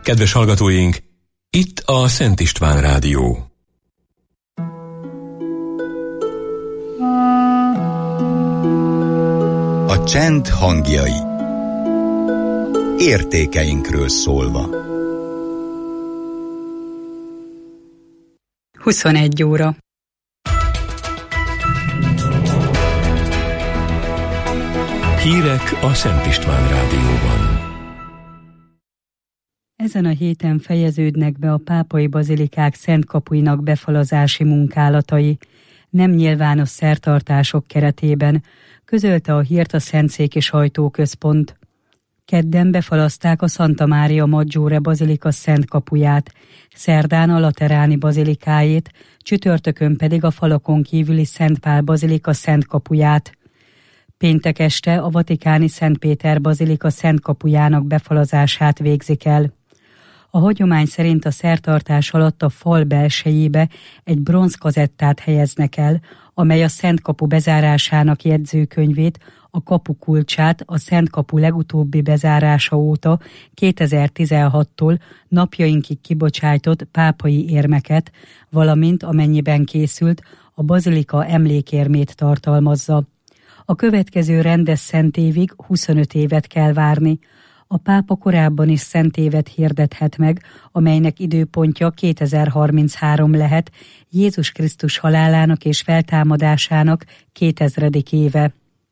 Kedves hallgatóink, itt a Szent István Rádió. A csend hangjai. Értékeinkről szólva. 21 óra. Hírek a Szent István Rádióban. Ezen a héten fejeződnek be a pápai bazilikák szentkapuinak befalazási munkálatai, nem nyilvános szertartások keretében, közölte a hírt a Szentszéki Sajtóközpont. Kedden befalazták a Santa Maria Maggiore bazilika szentkapuját, szerdán a Lateráni bazilikájét, csütörtökön pedig a falakon kívüli Szent Pál bazilika szentkapuját. Péntek este a vatikáni Szent Péter bazilika szentkapujának befalazását végzik el. A hagyomány szerint a szertartás alatt a fal belsejébe egy bronzkazettát helyeznek el, amely a szentkapu bezárásának jegyzőkönyvét, a kapukulcsát a szentkapu legutóbbi bezárása óta 2016-tól napjainkig kibocsájtott pápai érmeket, valamint amennyiben készült, a bazilika emlékérmét tartalmazza. A következő rendes szentévig 25 évet kell várni. A pápa korábban is szentévet hirdethet meg, amelynek időpontja 2033 lehet, Jézus Krisztus halálának és feltámadásának 2000. éve.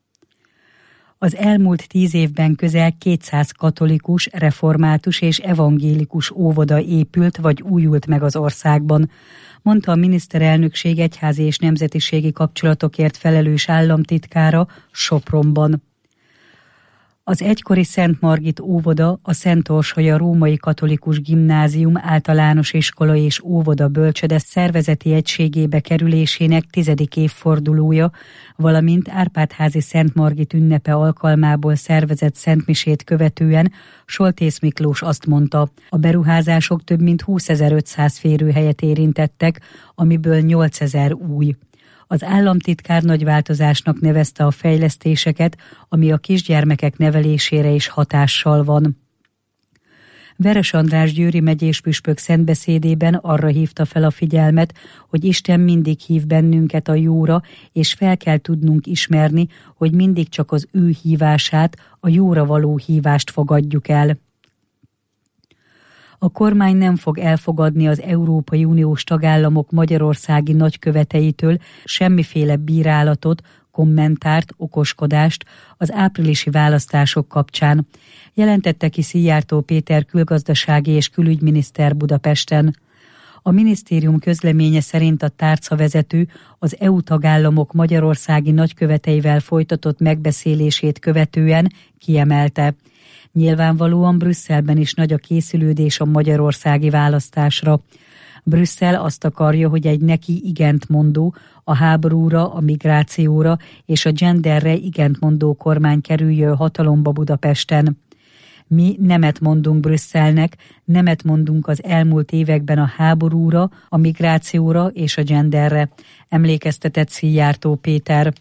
Az elmúlt 10 évben közel 200 katolikus, református és evangélikus óvoda épült vagy újult meg az országban, mondta a miniszterelnökség egyházi és nemzetiségi kapcsolatokért felelős államtitkára Sopronban. Az egykori Szent Margit óvoda, a Szent Orsolya Római Katolikus Gimnázium általános iskola és óvoda bölcsöde szervezeti egységébe kerülésének 10. évfordulója, valamint Árpád-házi Szent Margit ünnepe alkalmából szervezett szentmisét követően Soltész Miklós azt mondta, a beruházások több mint 20.500 férőhelyet érintettek, amiből 8.000 új. Az államtitkár nagy változásnak nevezte a fejlesztéseket, ami a kisgyermekek nevelésére is hatással van. Veres András győri megyés püspök szentbeszédében arra hívta fel a figyelmet, hogy Isten mindig hív bennünket a jóra, és fel kell tudnunk ismerni, hogy mindig csak az ő hívását, a jóra való hívást fogadjuk el. A kormány nem fog elfogadni az Európai Uniós tagállamok magyarországi nagyköveteitől semmiféle bírálatot, kommentárt, okoskodást az áprilisi választások kapcsán, jelentette ki Szijjártó Péter külgazdasági és külügyminiszter Budapesten. A minisztérium közleménye szerint a tárcavezető az EU tagállamok magyarországi nagyköveteivel folytatott megbeszélését követően kiemelte: nyilvánvalóan Brüsszelben is nagy a készülődés a magyarországi választásra. Brüsszel azt akarja, hogy egy neki igent mondó, a háborúra, a migrációra és a genderre igent mondó kormány kerüljön hatalomba Budapesten. Mi nemet mondunk Brüsszelnek, nemet mondunk az elmúlt években a háborúra, a migrációra és a genderre, emlékeztetett Szijjártó Péter.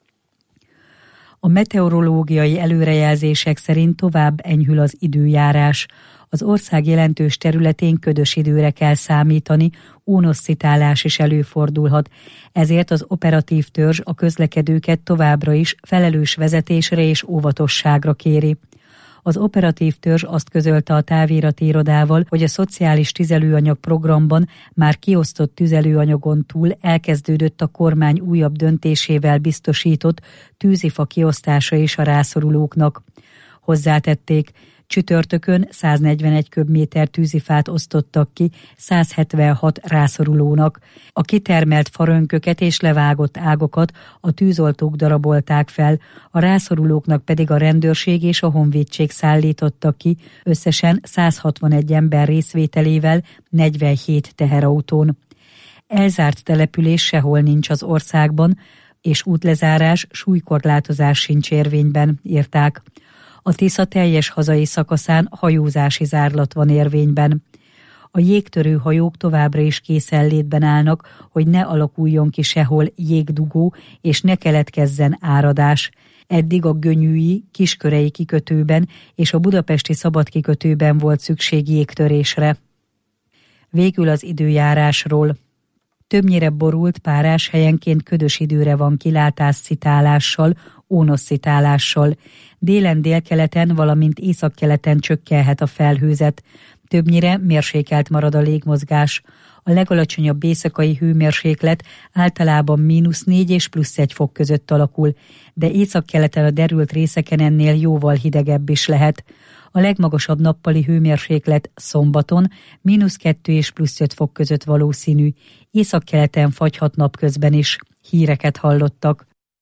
A meteorológiai előrejelzések szerint tovább enyhül az időjárás. Az ország jelentős területén ködös időre kell számítani, ónosszitálás is előfordulhat. Ezért az operatív törzs a közlekedőket továbbra is felelős vezetésre és óvatosságra kéri. Az operatív törzs azt közölte a távirati irodával, hogy a szociális tüzelőanyag programban már kiosztott tüzelőanyagon túl elkezdődött a kormány újabb döntésével biztosított tűzifa kiosztása is a rászorulóknak. Hozzátették, csütörtökön 141 köbméter tűzifát osztottak ki 176 rászorulónak. A kitermelt farönköket és levágott ágokat a tűzoltók darabolták fel, a rászorulóknak pedig a rendőrség és a honvédség szállítottak ki, összesen 161 ember részvételével 47 teherautón. Elzárt település sehol nincs az országban, és útlezárás, súlykorlátozás sincs érvényben, írták. A Tisza teljes hazai szakaszán hajózási zárlat van érvényben. A jégtörő hajók továbbra is készenlétben állnak, hogy ne alakuljon ki sehol jégdugó, és ne keletkezzen áradás. Eddig a gönyűi, kiskörei kikötőben és a budapesti szabadkikötőben volt szükség jégtörésre. Végül az időjárásról. Többnyire borult, párás, helyenként ködös időre van kilátás szitálással, ónosszitálással. Délen, délkeleten, valamint északkeleten csökkenhet a felhőzet. Többnyire mérsékelt marad a légmozgás. A legalacsonyabb éjszakai hőmérséklet általában -4 és +1 fok között alakul, de északkeleten a derült részeken ennél jóval hidegebb is lehet. A legmagasabb nappali hőmérséklet szombaton -2 és +5 fok között valószínű. Északkeleten fagyhat napközben is. Híreket hallottak.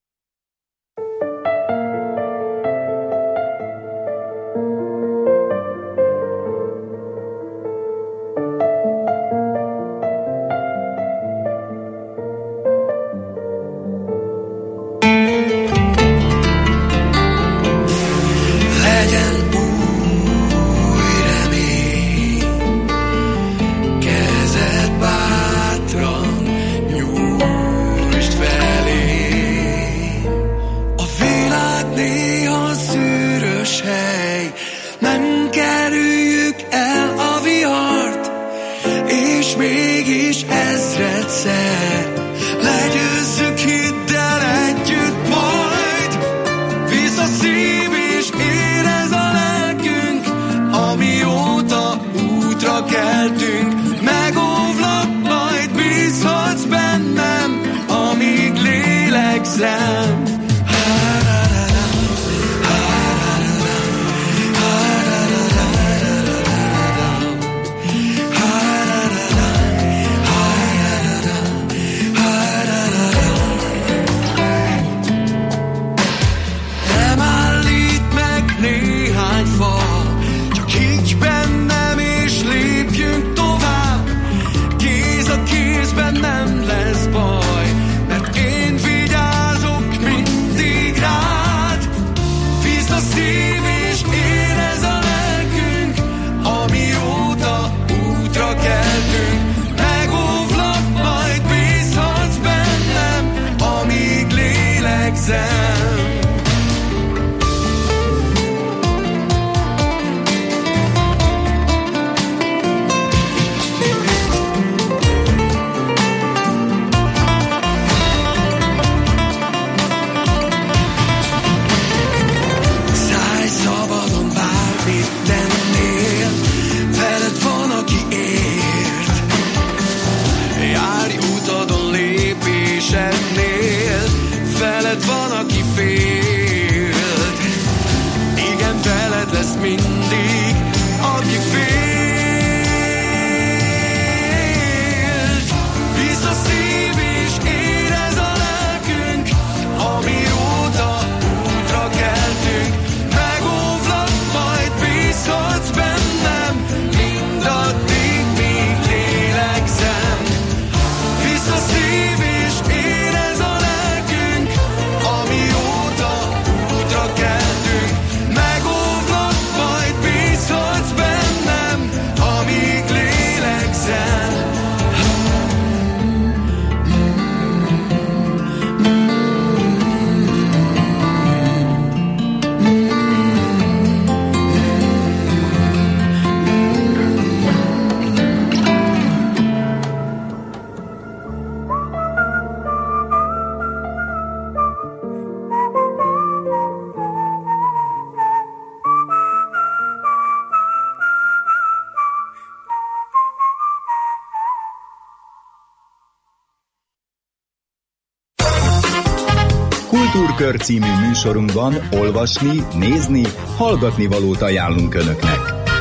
Kultúrkör című műsorunkban olvasni, nézni, hallgatni valót ajánlunk Önöknek.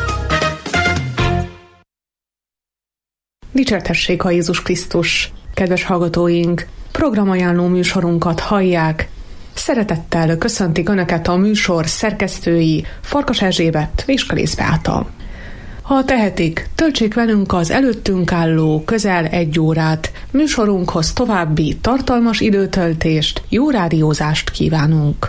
Dicsértessék a Jézus Krisztus! Kedves hallgatóink, programajánló műsorunkat hallják. Szeretettel köszöntik Önöket a műsor szerkesztői Farkas Erzsébet és Kalész Beáta. Ha tehetik, töltsék velünk az előttünk álló közel 1 órát. Műsorunkhoz további tartalmas időtöltést, jó rádiózást kívánunk!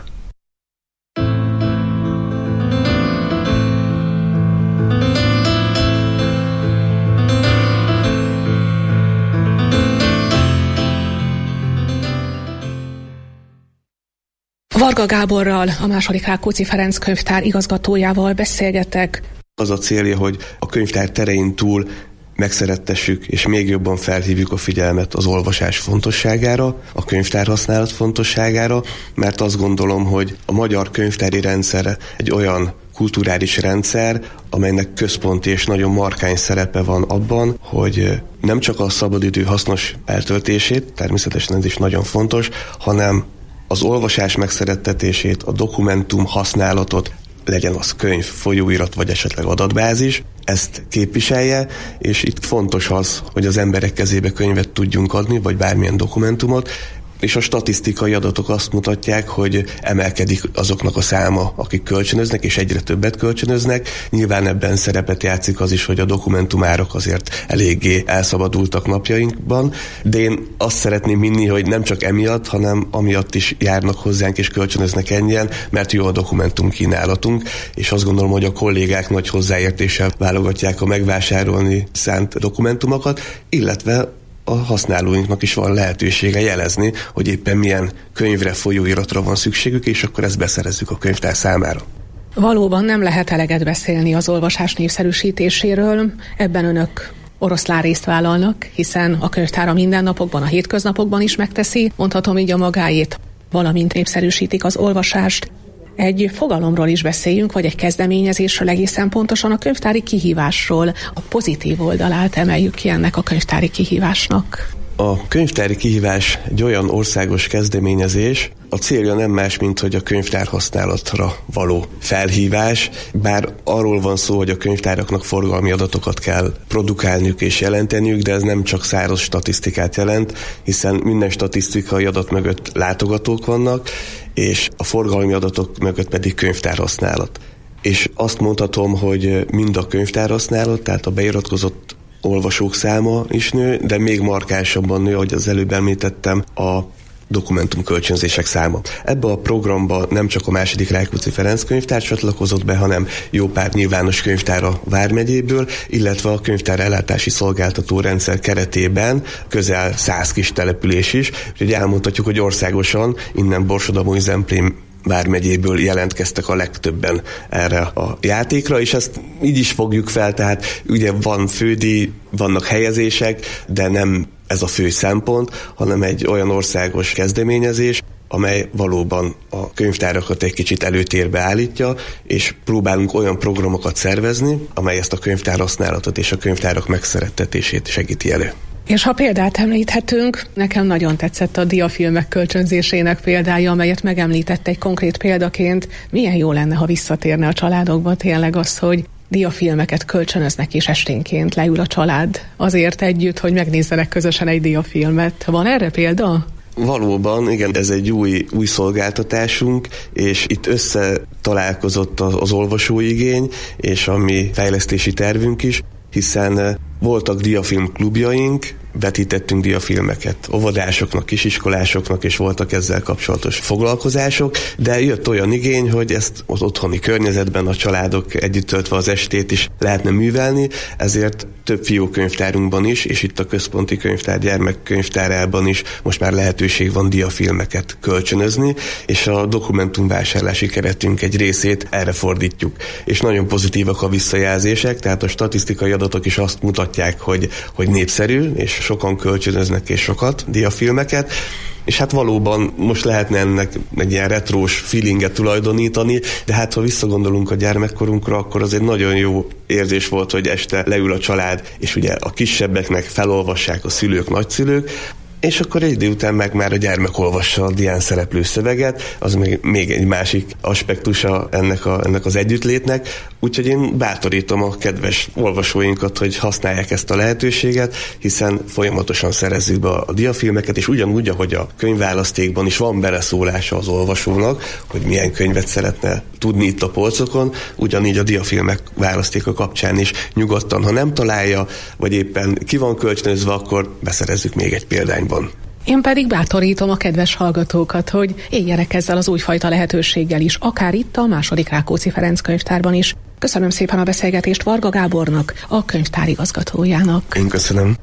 Varga Gáborral, a II. Rákóczi Ferenc könyvtár igazgatójával beszélgetek. Az a célja, hogy a könyvtár terein túl megszerettessük és még jobban felhívjuk a figyelmet az olvasás fontosságára, a könyvtárhasználat fontosságára, mert azt gondolom, hogy a magyar könyvtári rendszer egy olyan kulturális rendszer, amelynek központi és nagyon markány szerepe van abban, hogy nem csak a szabadidő hasznos eltöltését, természetesen ez is nagyon fontos, hanem az olvasás megszerettetését, a dokumentum használatot, legyen az könyv, folyóirat vagy esetleg adatbázis, ezt képviselje, és itt fontos az, hogy az emberek kezébe könyvet tudjunk adni, vagy bármilyen dokumentumot, és a statisztikai adatok azt mutatják, hogy emelkedik azoknak a száma, akik kölcsönöznek, és egyre többet kölcsönöznek. Nyilván ebben szerepet játszik az is, hogy a dokumentumárak azért eléggé elszabadultak napjainkban, de én azt szeretném hinni, hogy nem csak emiatt, hanem amiatt is járnak hozzánk és kölcsönöznek ennyien, mert jó a dokumentum kínálatunk, és azt gondolom, hogy a kollégák nagy hozzáértéssel válogatják a megvásárolni szánt dokumentumokat, illetve a használóinknak is van lehetősége jelezni, hogy éppen milyen könyvre, folyóiratra van szükségük, és akkor ezt beszerezzük a könyvtár számára. Valóban nem lehet eleget beszélni az olvasás népszerűsítéséről, ebben önök oroszlán részt vállalnak, hiszen a könyvtár a mindennapokban, a hétköznapokban is megteszi, mondhatom így a magáét, valamint népszerűsítik az olvasást. Egy fogalomról is beszéljünk, vagy egy kezdeményezésről, egészen pontosan a könyvtári kihívásról. A pozitív oldalát emeljük ki ennek a könyvtári kihívásnak. A könyvtári kihívás egy olyan országos kezdeményezés, a célja nem más, mint hogy a könyvtár használatra való felhívás, bár arról van szó, hogy a könyvtáraknak forgalmi adatokat kell produkálniuk és jelenteniük, de ez nem csak száraz statisztikát jelent, hiszen minden statisztikai adat mögött látogatók vannak, és a forgalmi adatok mögött pedig könyvtárhasználat. És azt mondhatom, hogy mind a könyvtárhasználat, tehát a beiratkozott olvasók száma is nő, de még markánsabban nő, ahogy az előbb említettem, a dokumentumkölcsönzések száma. Ebbe a programba nem csak a II. Rákóczi Ferenc könyvtár csatlakozott be, hanem jó pár nyilvános könyvtár a Vármegyéből, illetve a könyvtár ellátási szolgáltató rendszer keretében közel 100 kis település is, úgyhogy elmondhatjuk, hogy országosan innen Borsod-Abaúj-Zemplén Vármegyéből jelentkeztek a legtöbben erre a játékra, és ezt így is fogjuk fel, tehát ugye van fődíj, vannak helyezések, de nem ez a fő szempont, hanem egy olyan országos kezdeményezés, amely valóban a könyvtárakat egy kicsit előtérbe állítja, és próbálunk olyan programokat szervezni, amely ezt a könyvtárhasználatot és a könyvtárak megszerettetését segíti elő. És ha példát említhetünk, nekem nagyon tetszett a diafilmek kölcsönzésének példája, amelyet megemlített egy konkrét példaként. Milyen jó lenne, ha visszatérne a családokba tényleg az, hogy diafilmeket kölcsönöznek, és esténként leül a család azért együtt, hogy megnézzenek közösen egy diafilmet. Van erre példa? Valóban, igen, ez egy új szolgáltatásunk, és itt összetalálkozott az olvasóigény, és a mi fejlesztési tervünk is, hiszen voltak diafilm klubjaink, vetítettünk diafilmeket óvodásoknak, kisiskolásoknak, és voltak ezzel kapcsolatos foglalkozások, de jött olyan igény, hogy ezt az otthoni környezetben a családok együtt töltve az estét is lehetne művelni, ezért több fiókönyvtárunkban is, és itt a központi könyvtár gyermekkönyvtárában is most már lehetőség van diafilmeket kölcsönözni, és a dokumentumvásárlási keretünk egy részét erre fordítjuk. És nagyon pozitívak a visszajelzések, tehát a statisztikai adatok is azt mutatják, hogy népszerű, és sokan kölcsönöznek és sokat diafilmeket, és hát valóban most lehetne ennek egy ilyen retrós feelinget tulajdonítani, de hát ha visszagondolunk a gyermekkorunkra, akkor az egy nagyon jó érzés volt, hogy este leül a család, és ugye a kisebbeknek felolvassák a szülők, nagyszülők, és akkor egy idő után meg már a gyermek olvassa a dián szereplő szöveget, az még egy másik aspektusa ennek az együttlétnek, úgyhogy én bátorítom a kedves olvasóinkat, hogy használják ezt a lehetőséget, hiszen folyamatosan szerezzük be a diafilmeket, és ugyanúgy, ahogy a könyvválasztékban is van beleszólása az olvasónak, hogy milyen könyvet szeretne tudni itt a polcokon, ugyanígy a diafilmek választéka kapcsán is nyugodtan, ha nem találja, vagy éppen ki van kölcsönözve, akkor beszerezzük még egy példányban. Én pedig bátorítom a kedves hallgatókat, hogy éljenek ezzel az újfajta lehetőséggel is, akár itt a II. Rákóczi Ferenc könyvtárban is. Köszönöm szépen a beszélgetést Varga Gábornak, a könyvtár igazgatójának. Én köszönöm.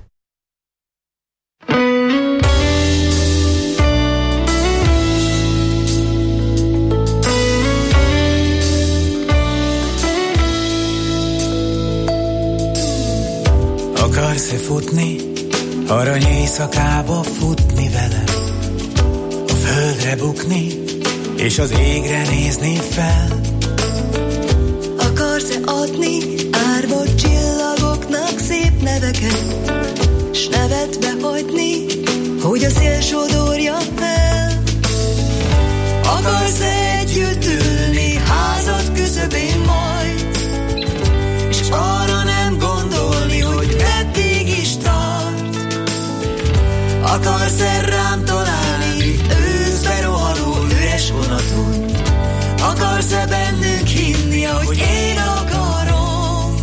akarsz-e futni, arany éjszakába futni velem, a földre bukni, és az égre nézni fel? Akarsz-e adni árva csillagoknak szép neveket, s nevetbe hagyni, hogy a szél sodorja el? Akarsz-e együtt ülni házad küszöbén majd, és arra nem gondolni, hogy meddig is tart? Akarsz-e rám találni őszbe rohanó üres vonaton? Akarsz-e bennünk hinni, ahogy én akarom?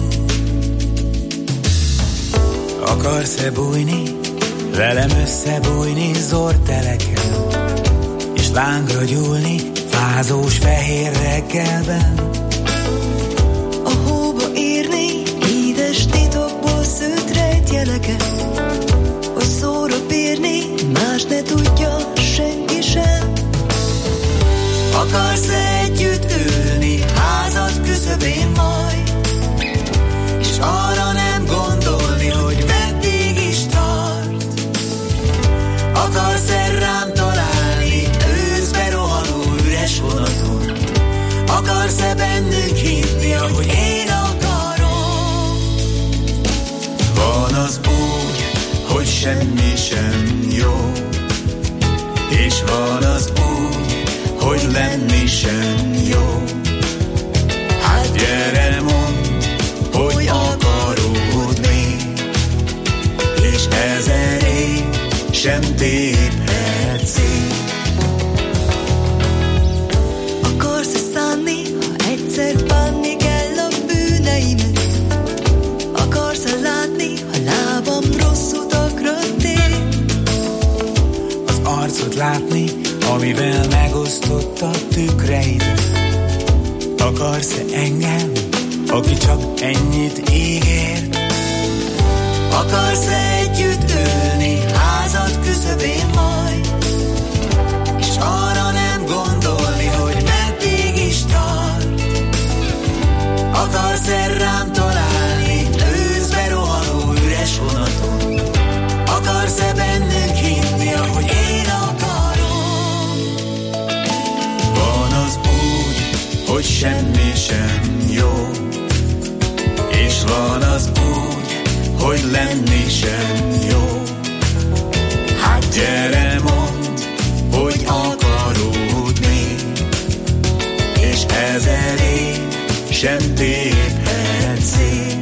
Akarsz-e bújni, velem összebújni zorteleken, és lángra gyúlni fázós fehér reggelben? A hóba írni édes titokból szőtt rejtjeleket, hogy szóra bírni más ne tudja senki sem. Akarsz-e együtt ülni házad küszöbén majd, és arra nem gondolni, hogy meddig is tart? Akarsz-e rám találni őszbe rohanó üres vonaton? Akarsz-e bennünk hinni, ahogy én akarom? Van az úgy, hogy semmi sem jó, és van az úgy, hogy lenni sem jó. Hát gyere, mondd, hogy akarod még, és ezer év sem téphet szét. Akarsz-e szánni, ha egyszer bánni kell a bűneimet? Akarsz-e látni, ha lábam rossz utakra tér? Az arcot látni, amivel megosztott a tükreidet. Akarsz-e engem, aki csak ennyit ígért? Akarsz-e együtt ülni házad küszöbén majd, és arra nem gondolni, hogy meddig is tart? Akarsz-e rám találni őszbe rohanó üres vonaton? Akarsz-e bennünk hinni, ahogy én akarom? Van az úgy, hogy semmi sem jó, és van az úgy, hogy lenni sem jó. Hát gyere, mondd, hogy akarod még, és ezer év sem téphet szét.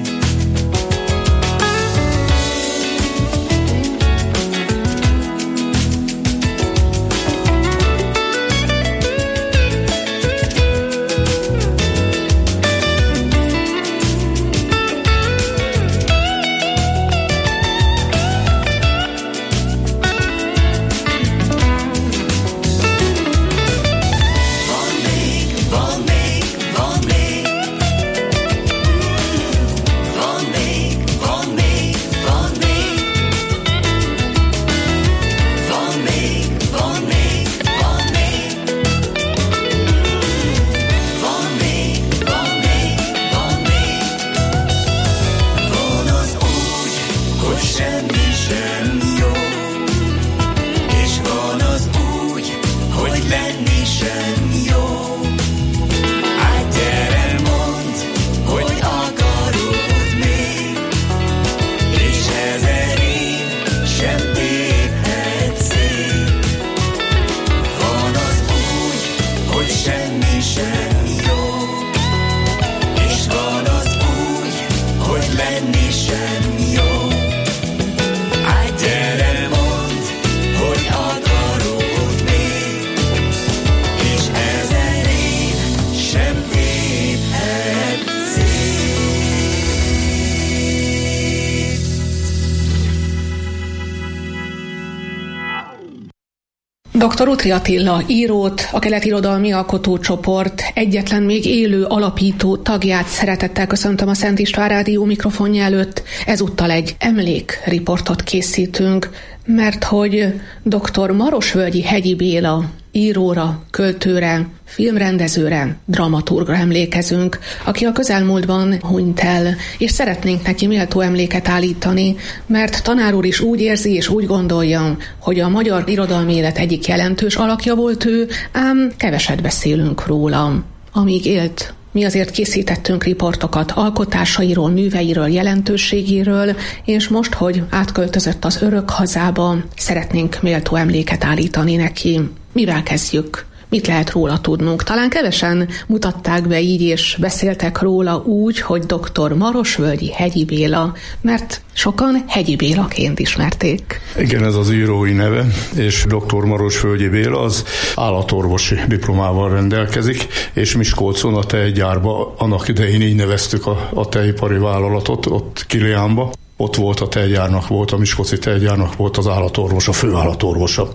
Dr. Uthry Attila írót, a Keletirodalmi Alkotócsoport egyetlen még élő alapító tagját szeretettel köszöntöm a Szent István Rádió mikrofonja előtt. Ezúttal egy emlékriportot készítünk, mert hogy dr. Marosvölgyi Hegyi Béla íróra, költőre, filmrendezőre, dramaturgra emlékezünk, aki a közelmúltban hunyt el, és szeretnénk neki méltó emléket állítani, mert tanár úr is úgy érzi és úgy gondolja, hogy a magyar irodalmi élet egyik jelentős alakja volt ő, ám keveset beszélünk róla. Amíg élt, mi azért készítettünk riportokat alkotásairól, műveiről, jelentőségéről, és most, hogy átköltözött az örök hazába, szeretnénk méltó emléket állítani neki. Mivel kezdjük? Mit lehet róla tudnunk? Talán kevesen mutatták be így, és beszéltek róla úgy, hogy dr. Marosvölgyi Hegyi Béla, mert sokan Hegyi Bélaként ismerték. Igen, ez az írói neve, és dr. Marosvölgyi Béla az állatorvosi diplomával rendelkezik, és Miskolcon a tejgyárba, annak idején így neveztük a tejipari vállalatot, ott Kiliánba. Ott volt a tejgyárnak, a miskolci tejgyárnak volt az állatorvos, a főállatorvosa.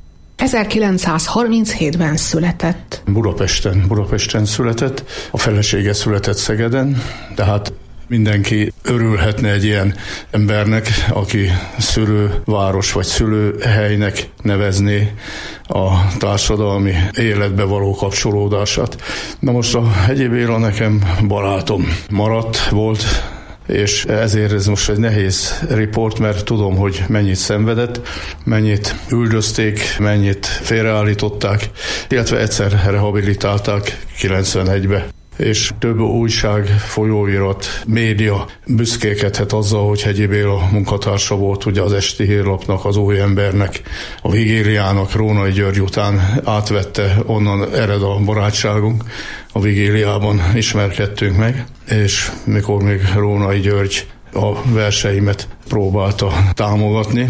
1937-ben született. Budapesten született, a felesége született Szegeden, tehát mindenki örülhetne egy ilyen embernek, aki szülőváros vagy szülőhelynek nevezné a társadalmi életbe való kapcsolódását. Na most a Hegyi Béla nekem barátom volt, és ezért ez most egy nehéz riport, mert tudom, hogy mennyit szenvedett, mennyit üldözték, mennyit félreállították, illetve egyszer rehabilitálták 91-be. És több újság, folyóirat, média büszkékedhet azzal, hogy Hegyi Béla munkatársa volt ugye az Esti Hírlapnak, az Új Embernek, a Vigéliának, Rónai György után átvette, onnan ered a barátságunk. A Vigéliában ismerkedtünk meg, és mikor még Rónai György a verseimet próbálta támogatni,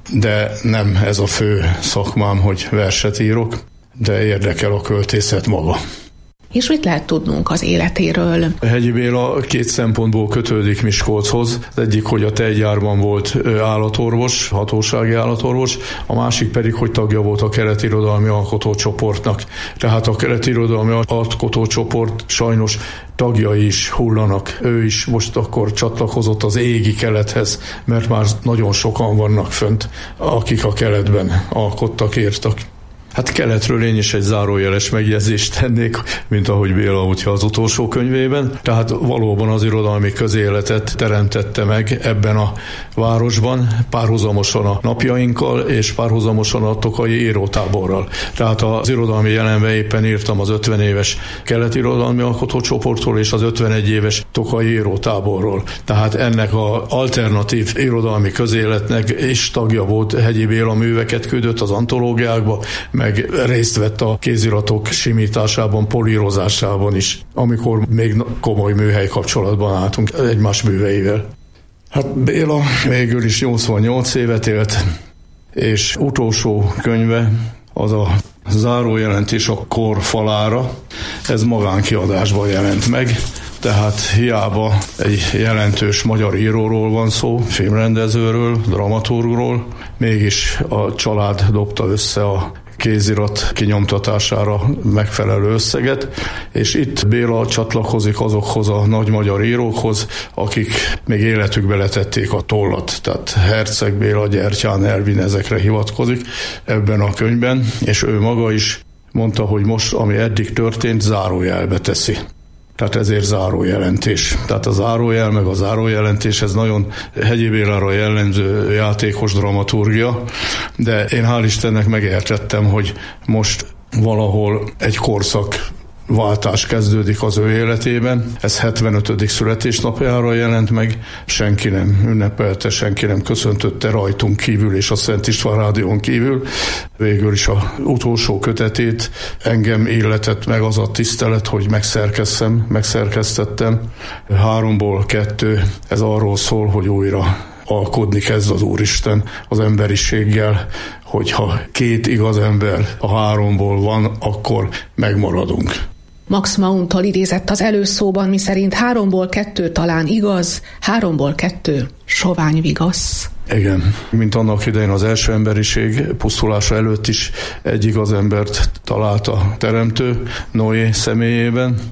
de nem ez a fő szakmám, hogy verset írok, de érdekel a költészet maga. És mit lehet tudnunk az életéről? Hegyi Béla két szempontból kötődik Miskolchoz. Az egyik, hogy a tejgyárban volt állatorvos, hatósági állatorvos, a másik pedig, hogy tagja volt a keletirodalmi alkotócsoportnak. Tehát a keletirodalmi alkotócsoport sajnos tagjai is hullanak. Ő is most akkor csatlakozott az égi kelethez, mert már nagyon sokan vannak fönt, akik a keletben alkottak, írtak. Hát keletről én is egy zárójeles megjegyzést tennék, mint ahogy Béla útja az utolsó könyvében. Tehát valóban az irodalmi közéletet teremtette meg ebben a városban, párhuzamosan a napjainkkal, és párhuzamosan a tokaji írótáborral. Tehát az irodalmi jelenben éppen írtam az 50 éves keletirodalmi alkotócsoportról és az 51 éves tokaji írótáborról. Tehát ennek az alternatív irodalmi közéletnek is tagja volt Hegyi Béla, műveket küldött az antológiákba, meg részt vett a kéziratok simításában, polírozásában is, amikor még komoly műhely kapcsolatban álltunk egymás műveivel. Hát Béla végül is 88 évet élt, és utolsó könyve az a zárójelentés a kor falára, ez magánkiadásban jelent meg, tehát hiába egy jelentős magyar íróról van szó, filmrendezőről, dramaturgról, mégis a család dobta össze a kézirat kinyomtatására megfelelő összeget, és itt Béla csatlakozik azokhoz a nagy magyar írókhoz, akik még életükbe letették a tollat, tehát Herceg Béla, Gyertyán Ervin ezekre hivatkozik ebben a könyvben, és ő maga is mondta, hogy most, ami eddig történt, zárójelbe teszi. Tehát ezért zárójelentés. Tehát a zárójel meg a zárójelentés, ez nagyon Hegyi Bélára jellemző játékos dramaturgia, de én hál' Istennek megértettem, hogy most valahol egy korszak váltás kezdődik az ő életében. Ez 75. születésnapjára jelent meg, senki nem ünnepelte, senki nem köszöntötte rajtunk kívül és a Szent István Rádión kívül. Végül is az utolsó kötetét engem illetett meg az a tisztelet, hogy megszerkesztettem. 3-ból 2, ez arról szól, hogy újra alkodni kezd az Úristen az emberiséggel, hogyha 2 igaz ember a 3-ból van, akkor megmaradunk. Max Mauntól idézett az előszóban, miszerint 3-ból 2 talán igaz, 3-ból 2 sovány vigasz. Igen, mint annak idején az első emberiség pusztulása előtt is egy igaz embert talált a teremtő Noé személyében,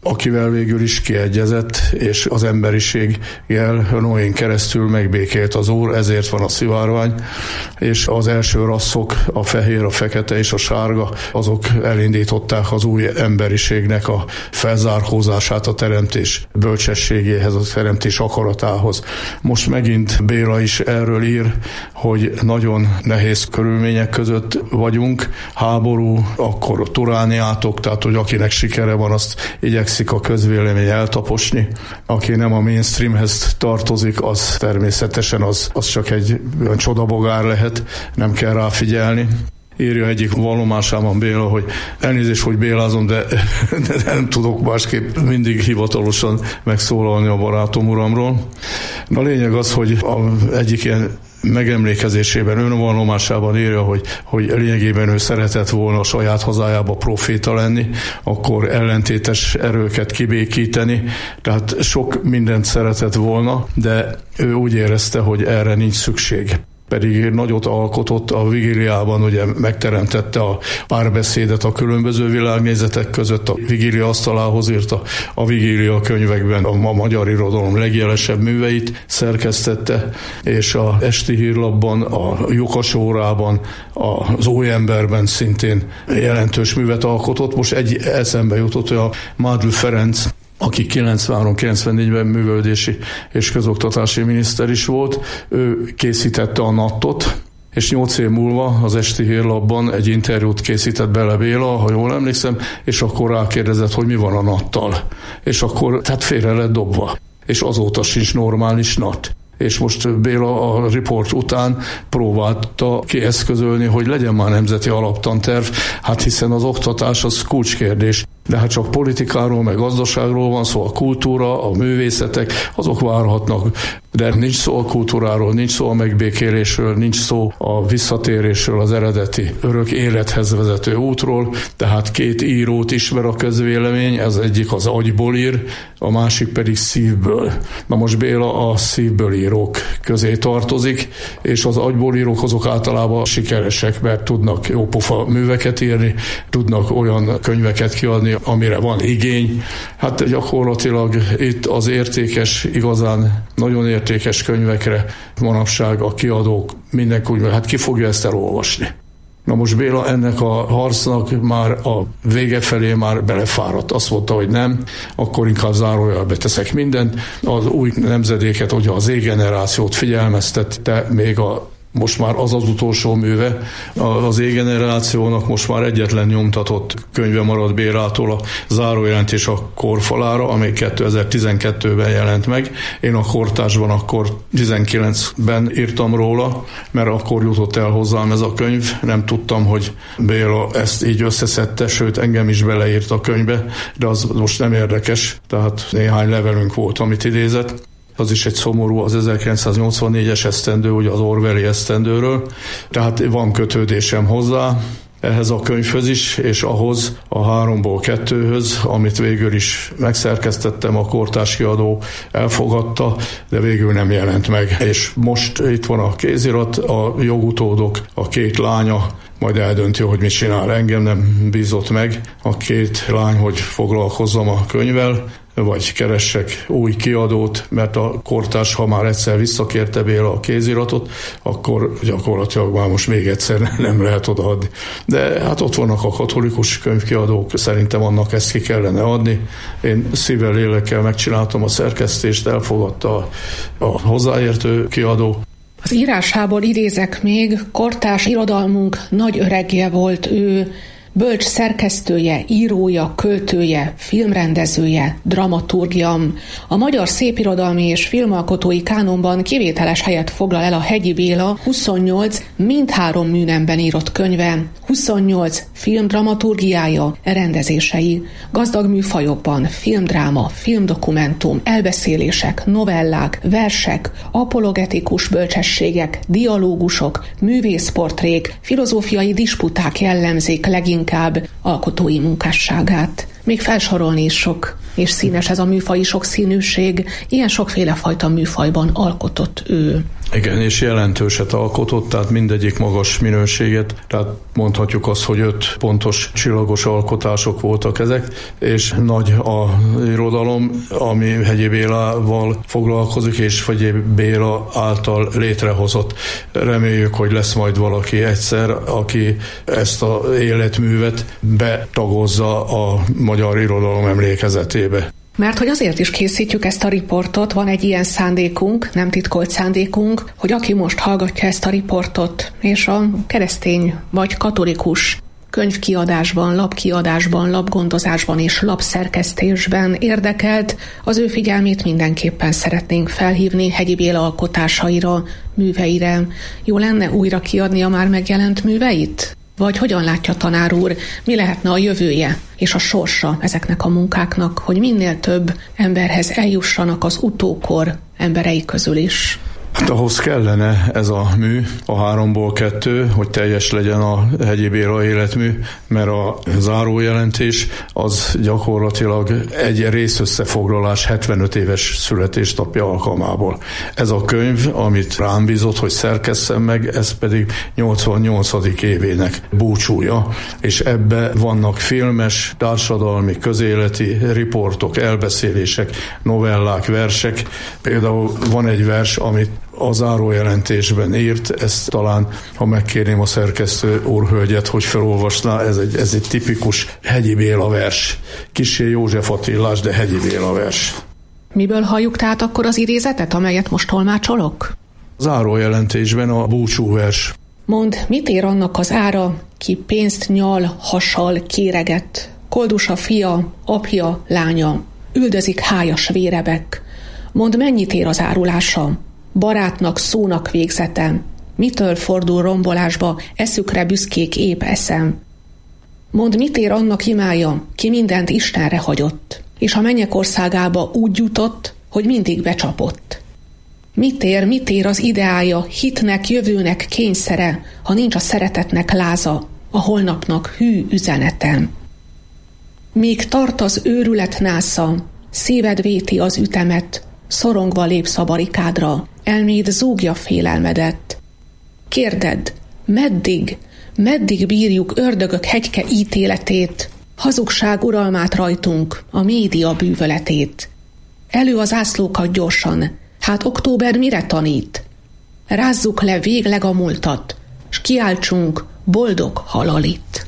akivel végül is kiegyezett, és az emberiséggel Noén keresztül megbékélt az Úr, ezért van a szivárvány, és az első rasszok, a fehér, a fekete és a sárga, azok elindították az új emberiségnek a felzárkózását a teremtés bölcsességéhez, a teremtés akaratához. Most megint Béla is erről ír, hogy nagyon nehéz körülmények között vagyunk, háború, akkor turániátok, tehát hogy akinek sikere van, azt igyekszik a közvélemény eltaposni. Aki nem a mainstreamhez tartozik, az természetesen az csak egy olyan csodabogár lehet, nem kell rá figyelni. Írja egyik vallomásában Béla, hogy elnézést, hogy bélázom, de nem tudok másképp mindig hivatalosan megszólalni a barátom uramról. A lényeg az, hogy egyik ilyen megemlékezésében, önvallomásában írja, hogy lényegében ő szeretett volna a saját hazájába proféta lenni, akkor ellentétes erőket kibékíteni, tehát sok mindent szeretett volna, de ő úgy érezte, hogy erre nincs szükség. Pedig nagyot alkotott a vigíliában, ugye megteremtette a párbeszédet a különböző világnézetek között, a vigília asztalához írta a vigília könyvekben a magyar irodalom legjelesebb műveit szerkesztette, és a Esti Hírlapban, a Lyukas órában, az Új Emberben szintén jelentős művet alkotott. Most egy eszembe jutott, hogy a Mádl Ferenc, aki 93-94-ben művelődési és közoktatási miniszter is volt, ő készítette a Nattot, és 8 év múlva az Esti Hírlapban egy interjút készített bele Béla, ha jól emlékszem, és akkor rákérdezett, hogy mi van a Nattal. És akkor tehát félre lett dobva. És azóta sincs normális Nat. És most Béla a riport után próbálta kieszközölni, hogy legyen már nemzeti alaptanterv, hát hiszen az oktatás az kulcskérdés. De hát csak politikáról, meg gazdaságról van szó, a kultúra, a művészetek, azok várhatnak. De nincs szó a kultúráról, nincs szó a megbékélésről, nincs szó a visszatérésről, az eredeti örök élethez vezető útról. Tehát 2 írót ismer a közvélemény, ez egyik az agyból ír, a másik pedig szívből. Na most Béla a szívből írók közé tartozik, és az agyból írók azok általában sikeresek, mert tudnak jópofa műveket írni, tudnak olyan könyveket kiadni, amire van igény. Hát gyakorlatilag itt az értékes, igazán nagyon értékes könyvekre manapság a kiadók mindenki úgy, hát ki fogja ezt elolvasni. Na most Béla ennek a harcnak már a vége felé már belefáradt. Azt mondta, hogy nem, akkor inkább zárójelbe teszek mindent. Az új nemzedéket, ugye az Z-generációt figyelmeztette még most már az utolsó műve. Az Z-generációnak most már egyetlen nyomtatott könyve maradt Bélától, a zárójelentés a korfalára, amely 2012-ben jelent meg. Én a kortársban akkor 19-ben írtam róla, mert akkor jutott el hozzám ez a könyv. Nem tudtam, hogy Béla ezt így összeszedte, sőt engem is beleírt a könyvbe, de az most nem érdekes, tehát néhány levelünk volt, amit idézett. Az is egy szomorú, az 1984-es esztendő, ugye az Orwelli esztendőről, tehát van kötődésem hozzá, ehhez a könyvhöz is, és ahhoz a 3-ból 2-höz, amit végül is megszerkesztettem, a kortárs kiadó elfogadta, de végül nem jelent meg. És most itt van a kézirat, a jogutódok, a 2 lánya, majd eldönti, hogy mit csinál. Engem nem bízott meg a 2 lány, hogy foglalkozzam a könyvvel, vagy keressek új kiadót, mert a kortárs, ha már egyszer visszakérte Béla a kéziratot, akkor gyakorlatilag már most még egyszer nem lehet odaadni. De hát ott vannak a katolikus könyvkiadók, szerintem annak ezt ki kellene adni. Én szívvel, lélekkel megcsináltam a szerkesztést, elfogadta a hozzáértő kiadó. Az írásából idézek még, kortárs irodalmunk nagy öregje volt ő, bölcs szerkesztője, írója, költője, filmrendezője, dramaturgia. A magyar szépirodalmi és filmalkotói kánonban kivételes helyet foglal el a Hegyi Béla 28 mindhárom műnemben írott könyve, 28 filmdramaturgiája, rendezései, gazdag műfajokban, filmdráma, filmdokumentum, elbeszélések, novellák, versek, apologetikus bölcsességek, dialógusok, művészportrék, filozófiai disputák jellemzik leginkább alkotói munkásságát. Még felsorolni is sok, és színes ez a műfaji sokszínűség, ilyen sokféle fajta műfajban alkotott ő. Igen, és jelentőset alkotott, tehát mindegyik magas minőséget, tehát mondhatjuk azt, hogy 5 pontos csillagos alkotások voltak ezek, és nagy a irodalom, ami Hegyi Bélával foglalkozik, és Hegyi Béla által létrehozott. Reméljük, hogy lesz majd valaki egyszer, aki ezt az életművet betagozza a magyar irodalom emlékezetébe. Mert hogy azért is készítjük ezt a riportot, van egy ilyen szándékunk, nem titkolt szándékunk, hogy aki most hallgatja ezt a riportot, és a keresztény vagy katolikus könyvkiadásban, lapkiadásban, lapgondozásban és lapszerkesztésben érdekelt, az ő figyelmét mindenképpen szeretnénk felhívni Hegyi Béla alkotásaira, műveire. Jó lenne újra kiadni a már megjelent műveit? Vagy hogyan látja tanár úr, mi lehetne a jövője és a sorsa ezeknek a munkáknak, hogy minél több emberhez eljussanak az utókor emberei közül is? Hát ahhoz kellene ez a mű, a 3-ból 2, hogy teljes legyen a Hegyi Béla életmű, mert a zárójelentés az gyakorlatilag egy részösszefoglalás 75 éves születésnapja alkalmából. Ez a könyv, amit rám bízott, hogy szerkesszem meg, ez pedig 88. évének búcsúja, és ebbe vannak filmes, társadalmi, közéleti riportok, elbeszélések, novellák, versek. Például van egy vers, amit a zárójelentésben írt, ezt talán, ha megkérném a szerkesztő úrhölgyet, hogy felolvasná, ez egy tipikus Hegyi Béla vers. Kissé József Attilás, de Hegyi Béla vers. Miből halljuk tehát akkor az idézetet, amelyet most tolmácsolok? Zárójelentésben a búcsúvers. Mondd, mit ér annak az ára, ki pénzt nyal, hasal, kéreget, koldusa fia, apja, lánya, üldözik hájas vérebek. Mondd, mennyit ér az árulása? Barátnak, szónak végzetem, mitől fordul rombolásba, eszükre büszkék épp eszem. Mondd, mit ér annak imája, ki mindent Istenre hagyott, és a mennyek országába úgy jutott, hogy mindig becsapott. Mit ér az ideája, hitnek, jövőnek kényszere, ha nincs a szeretetnek láza, a holnapnak hű üzenetem. Míg tart az őrület násza, szíved véti az ütemet, szorongva lépsz a barikádra, elméd zúgja félelmedet. Kérdedd, meddig bírjuk ördögök hegyke ítéletét, hazugság uralmát rajtunk, a média bűvöletét. Elő az zászlókat gyorsan, hát október mire tanít? Rázzuk le végleg a múltat, s kiáltsunk boldog halalit.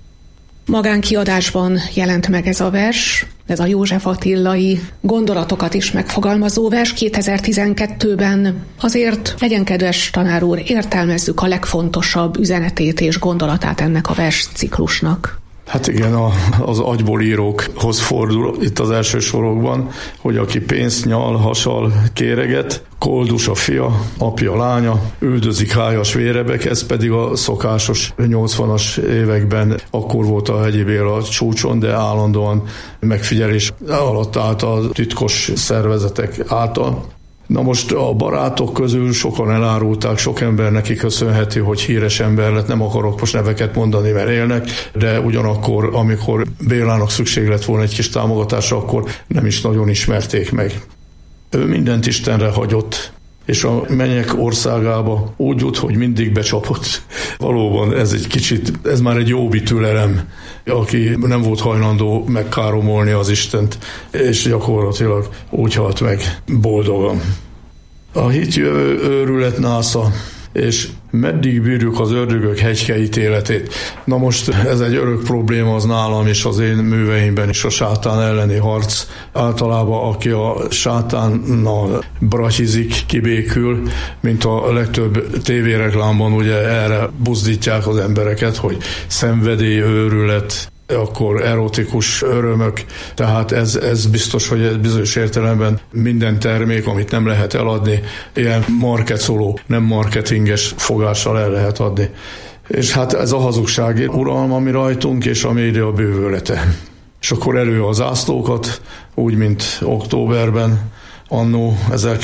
Magánkiadásban jelent meg ez a vers, ez a József Attilai gondolatokat is megfogalmazó vers 2012-ben. Azért legyen kedves tanár úr, értelmezzük a legfontosabb üzenetét és gondolatát ennek a versciklusnak. Hát igen, az agyból írókhoz fordul itt az első sorokban, hogy aki pénzt nyal, hasal, kéreget, koldus a fia, apja, lánya, üldözik hájas vérebek, ez pedig a szokásos 80-as években, akkor volt a Hegyi Béla csúcson, de állandóan megfigyelés alatt állt a titkos szervezetek által. Na most a barátok közül sokan elárulták, sok ember neki köszönheti, hogy híres ember lett, nem akarok most neveket mondani, mert élnek, de ugyanakkor, amikor Bélának szükség lett volna egy kis támogatásra, akkor nem is nagyon ismerték meg. Ő mindent Istenre hagyott, és a mennyek országába úgy jut, hogy mindig becsapott. Valóban ez már egy jó bitülelem, aki nem volt hajlandó megkáromolni az Istent, és gyakorlatilag úgy halt meg boldogan. A hitjövő őrület násza, és meddig bírjuk az ördögök hegyke ítéletét. Na most ez egy örök probléma az nálam és az én műveimben is, a sátán elleni harc. Általában aki a sátánnal brahyizik, kibékül, mint a legtöbb tévéreklámban ugye erre buzdítják az embereket, hogy szenvedély, őrület, akkor erotikus örömök, tehát ez biztos, hogy ez bizonyos értelemben minden termék, amit nem lehet eladni, ilyen marketoló, nem marketinges fogással el lehet adni. És hát ez a hazugság uralma, ami rajtunk, és a média bővülete. És akkor elő az zászlókat, úgy, mint októberben, annó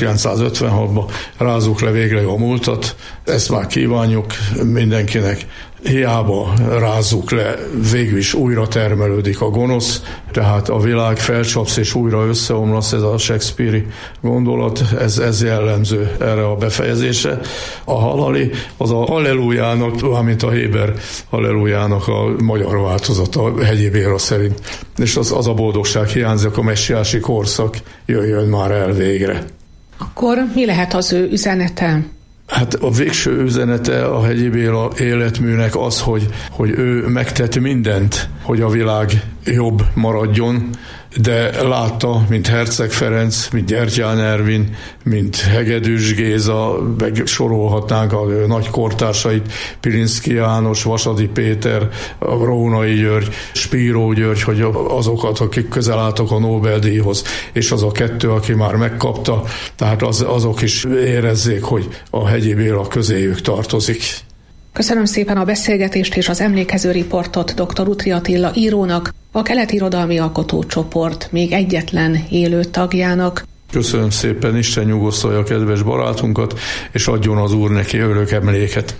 1956-ban rázzuk le végleg a múltat, ezt már kívánjuk mindenkinek, hiába rázzuk le, végül is újra termelődik a gonosz, tehát a világ felcsapsz és újra összeomlasz, ez a Shakespeare-i gondolat, ez jellemző erre a befejezésre. A halali az a hallelujának, valamint a Héber hallelujának a magyar változata Hegyi Béla szerint. És az a boldogság hiányzik, a messiási korszak jöjjön már el végre. Akkor mi lehet az ő üzenete? Hát a végső üzenete a Hegyi Béla életműnek az, hogy ő megtett mindent, hogy a világ jobb maradjon, de látta, mint Herceg Ferenc, mint Gyertyán Ervin, mint Hegedűs Géza, meg sorolhatnánk a nagy kortársait, Pilinszky János, Vasadi Péter, Rónai György, Spíró György, hogy azokat, akik közel álltak a Nobel-díjhoz, és az a kettő, aki már megkapta, tehát azok is érezzék, hogy a Hegyi Béla közéjük tartozik. Köszönöm szépen a beszélgetést és az emlékező riportot dr. Uthry Attila írónak, a Keletirodalmi Alkotócsoport még egyetlen élő tagjának. Köszönöm szépen, Isten nyugosztalja a kedves barátunkat, és adjon az Úr neki örök emléket.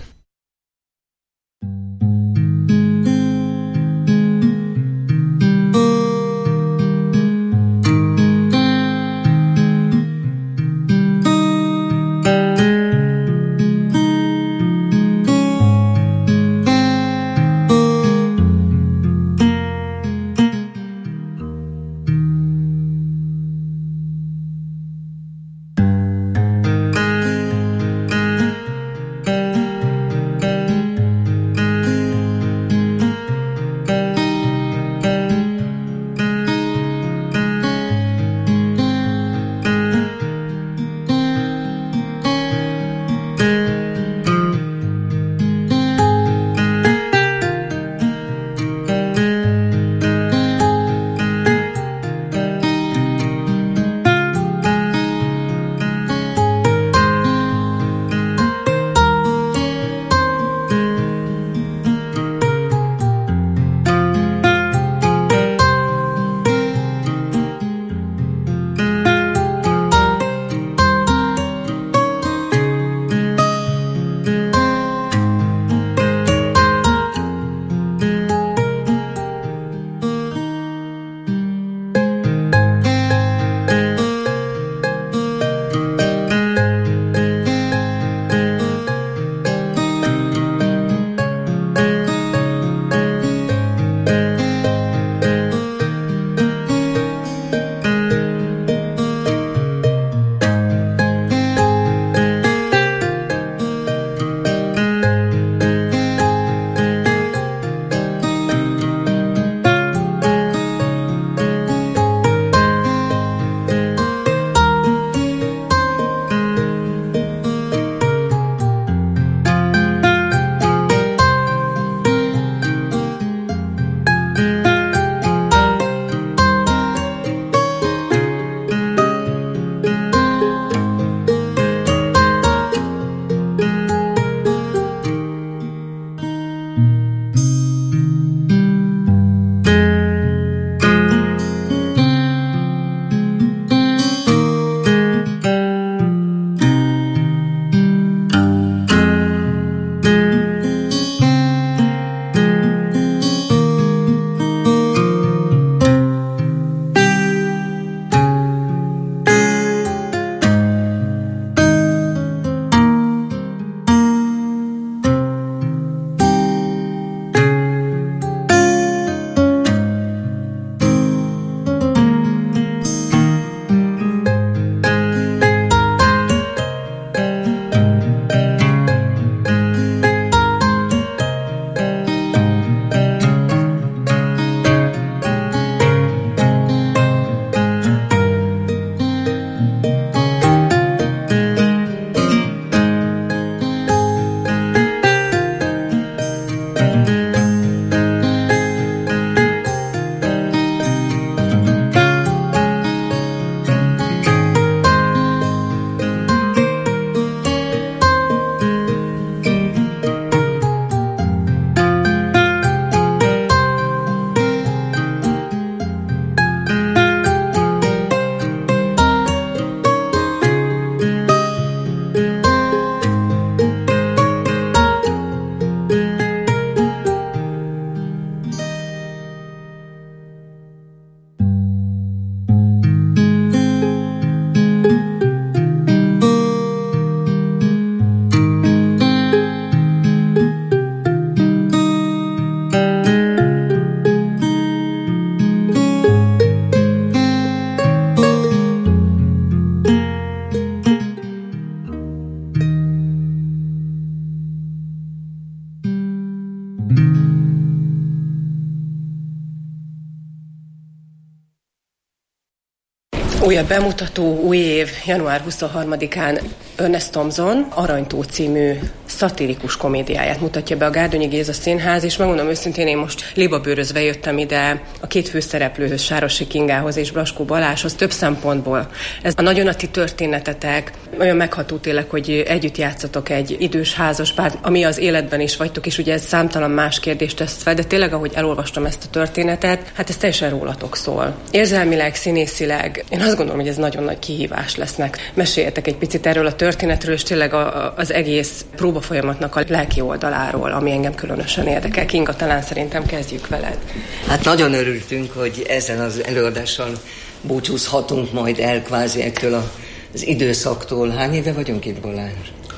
Újabb bemutató, új év, január 23-án Ernest Thompson Aranytó című szatirikus komédiáját mutatja be a Gárdonyi Géza Színház, és megmondom őszintén, én most libabőrözve jöttem ide a két főszereplőhöz, Sárosi Kingához és Braskó Balázshoz több szempontból. Ez a nagyon a ti történetetek, olyan megható tényleg, hogy együtt játszatok egy idős házaspár, ami az életben is vagytok, és ugye ez számtalan más kérdést tesz fel, de tényleg, ahogy elolvastam ezt a történetet, hát ez teljesen rólatok szól. Érzelmileg, színészileg, én azt gondolom, hogy ez nagyon nagy kihívás lesznek. Meséljetek egy picit erről a történetről, és tényleg az egész próbafolyamatnak a lelki oldaláról, ami engem különösen érdekel. Kinga, talán szerintem kezdjük veled. Hát nagyon örültünk, hogy ezen az előadással búcsúzhatunk majd el kvázi ettől az időszaktól. Hány éve vagyunk itt, Balázs?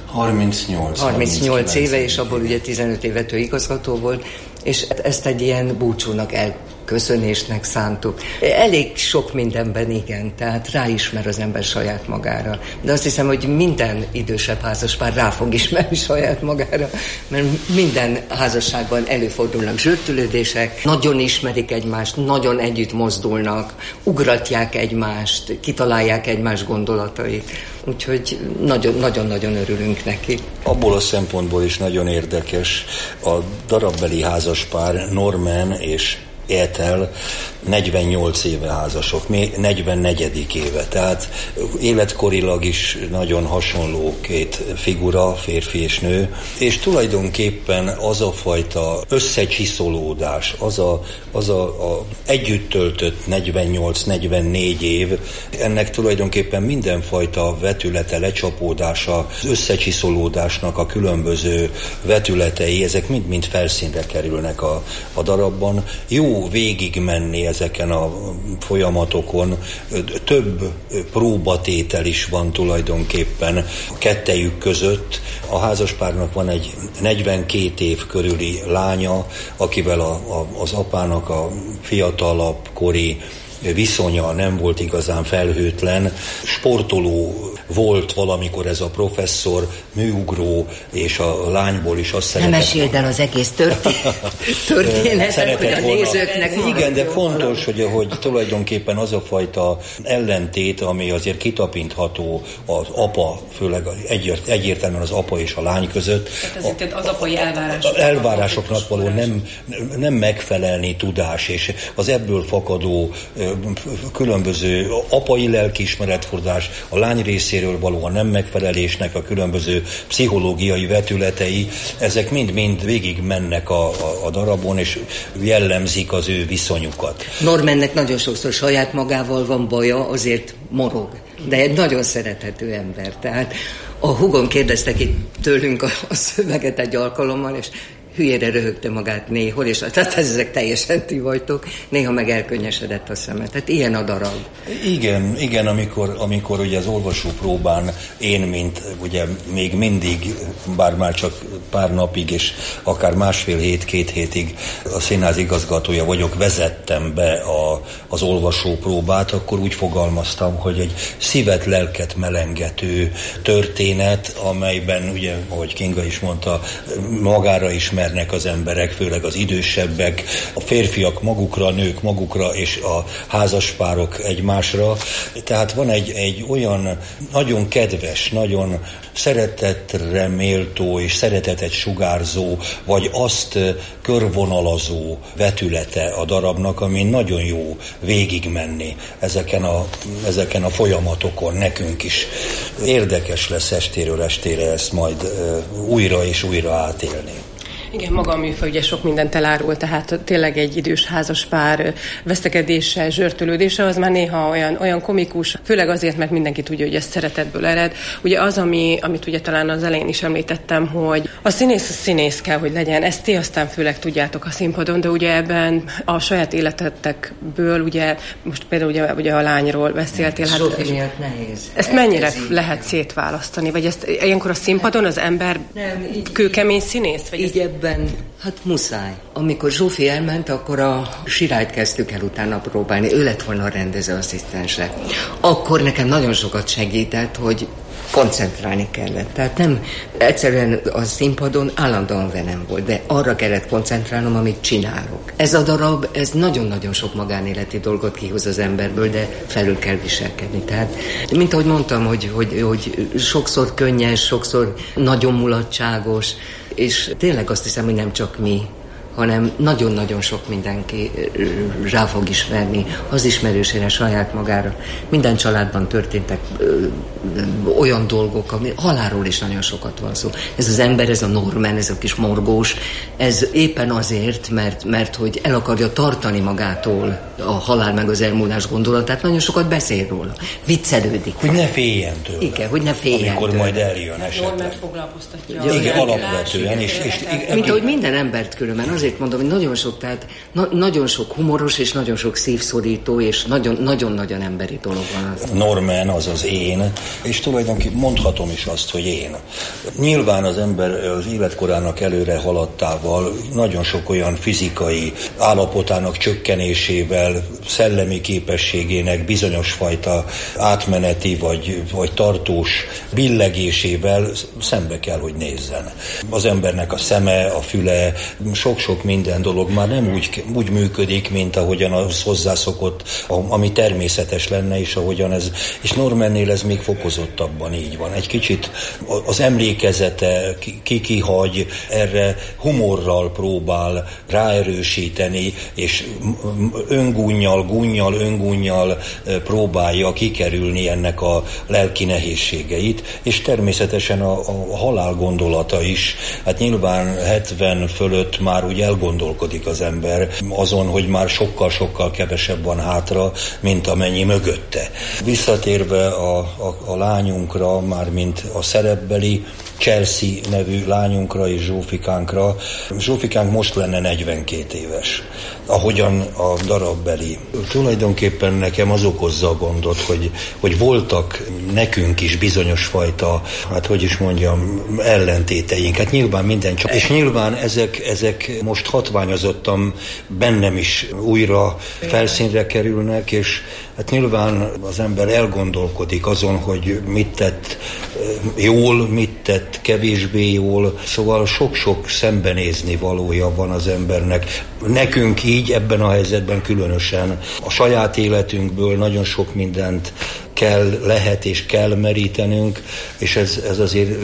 38 éve, és abból ugye 15 évet ő igazgató volt, és ezt egy ilyen búcsúnak elköszönésnek szántuk. Elég sok mindenben igen, tehát ráismer az ember saját magára. De azt hiszem, hogy minden idősebb házaspár rá fog ismerni saját magára, mert minden házasságban előfordulnak zsörtölődések, nagyon ismerik egymást, nagyon együtt mozdulnak, ugratják egymást, kitalálják egymás gondolatait. Úgyhogy nagyon-nagyon örülünk neki. Abból a szempontból is nagyon érdekes, a darabbeli házaspár Norman és Ethel 48 éve házasok, 44. éve, tehát életkorilag is nagyon hasonló két figura, férfi és nő, és tulajdonképpen az a fajta összecsiszolódás, az a együtt töltött 48-44 év, ennek tulajdonképpen mindenfajta vetülete, lecsapódása, az összecsiszolódásnak a különböző vetületei, ezek mind-mind felszínre kerülnek a darabban. Jó végig menni ezeken a folyamatokon, több próbatétel is van tulajdonképpen a kettejük között. A házaspárnak van egy 42 év körüli lánya, akivel az apának a fiatalabb kori viszonya nem volt igazán felhőtlen. Sportoló volt valamikor ez a professzor, műugró, és a lányból is azt szeretett... Nem meséld el az egész történetet, hogy a nézőknek... Igen, de fontos, hogy tulajdonképpen az a fajta ellentét, ami azért kitapintható az apa, főleg egyértelműen az apa és a lány között. Tehát az apai elvárásoknak való nem megfelelni tudás, és az ebből fakadó különböző apai lelkiismeretfordás, a lány részéről való a nem megfelelésnek a különböző pszichológiai vetületei, ezek mind-mind végig mennek a darabon, és jellemzik az ő viszonyukat. Normannek nagyon sokszor saját magával van baja, azért morog, de egy nagyon szerethető ember. Tehát a húgom kérdezte ki tőlünk a szöveget egy alkalommal, és hülyére röhögte magát néhol, és tehát ezek teljesen ti vagytok, néha meg elkönnyesedett a szemet. Tehát ilyen a darab. Igen, amikor ugye az olvasópróbán én, mint ugye még mindig, bár már csak pár napig, és akár másfél hét, 2 hétig a színház igazgatója vagyok, vezettem be az olvasópróbát, akkor úgy fogalmaztam, hogy egy szívet, lelket melengető történet, amelyben ugye, ahogy Kinga is mondta, magára ismernek az emberek, főleg az idősebbek, a férfiak magukra, a nők magukra, és a házaspárok egymásra. Tehát van egy olyan nagyon kedves, nagyon szeretetre méltó és szeretetet sugárzó, vagy azt körvonalazó vetülete a darabnak, ami nagyon jó végigmenni ezeken a folyamatokon nekünk is. Érdekes lesz estéről estére ezt majd újra és újra átélni. Igen, maga a műfaj ugye sok mindent elárul, tehát tényleg egy idős házaspár veszekedése, zsörtölődése, az már néha olyan komikus, főleg azért, mert mindenki tudja, hogy ez szeretetből ered. Ugye az, amit ugye talán az elején is említettem, hogy a színész kell, hogy legyen, ezt ti aztán főleg tudjátok a színpadon, de ugye ebben a saját életetekből, ugye most például ugye a lányról beszéltél. Zsófi miatt nehéz. Ezt mennyire lehet szétválasztani? Vagy ezt ilyenkor a színpadon az ember kőkemény színész? Vagy így évben, hát muszáj. Amikor Zsófi elment, akkor a Sirályt kezdtük el utána próbálni. Ő lett volna a rendezőasszisztense. Akkor nekem nagyon sokat segített, hogy koncentrálni kellett. Tehát nem egyszerűen a színpadon állandóan velem volt, de arra kellett koncentrálnom, amit csinálok. Ez a darab, ez nagyon-nagyon sok magánéleti dolgot kihoz az emberből, de felül kell viselkedni. Tehát, mint ahogy mondtam, hogy sokszor könnyes, sokszor nagyon mulatságos, és tényleg azt hiszem, hogy nem csak mi, hanem nagyon-nagyon sok mindenki rá fog ismerni, az ismerősére, saját magára. Minden családban történtek olyan dolgok, ami halálról is nagyon sokat van szó. Ez az ember, ez a Norman, ez a kis morgós, ez éppen azért, mert hogy el akarja tartani magától a halál meg az elmúlás gondolatát, nagyon sokat beszél róla, viccelődik. Hogy ne féljen tőle. Igen, hogy ne féljen amikor tőle. Majd eljön esetleg. Norman foglalkoztatja. Igen, alapvetően. Mint ahogy minden embert különben, azért mondom, hogy nagyon sok, tehát nagyon sok humoros és nagyon sok szívszorító és nagyon-nagyon emberi dolog van. Az. Norman az az én, és tulajdonképpen mondhatom is azt, hogy én. Nyilván az ember az életkorának előre haladtával nagyon sok olyan fizikai állapotának csökkenésével, szellemi képességének bizonyos fajta átmeneti vagy tartós billegésével szembe kell, hogy nézzen. Az embernek a szeme, a füle, sok-sok minden dolog már nem úgy működik, mint ahogyan az hozzászokott, ami természetes lenne, és ahogyan ez, és Normannél ez még fokozottabban így van. Egy kicsit az emlékezete kihagy, erre humorral próbál ráerősíteni, és öngúnnyal próbálja kikerülni ennek a lelki nehézségeit, és természetesen a halál gondolata is. Hát nyilván 70 fölött már úgy elgondolkodik az ember azon, hogy már sokkal-sokkal kevesebb van hátra, mint amennyi mögötte. Visszatérve a lányunkra, mármint a szerepbeli Chelsea nevű lányunkra és Zsófikánkra. Zsófikánk most lenne 42 éves, ahogyan a darabbeli. Tulajdonképpen nekem az okozza a gondot, hogy voltak nekünk is bizonyos fajta, hát hogy is mondjam, ellentéteink. Hát nyilván minden csak. És nyilván ezek most hatványozottan bennem is újra felszínre kerülnek, és hát nyilván az ember elgondolkodik azon, hogy mit tett jól, mit tett kevésbé jól, szóval sok-sok szembenézni valója van az embernek. Nekünk így ebben a helyzetben különösen a saját életünkből nagyon sok mindent lehet és kell merítenünk, és ez azért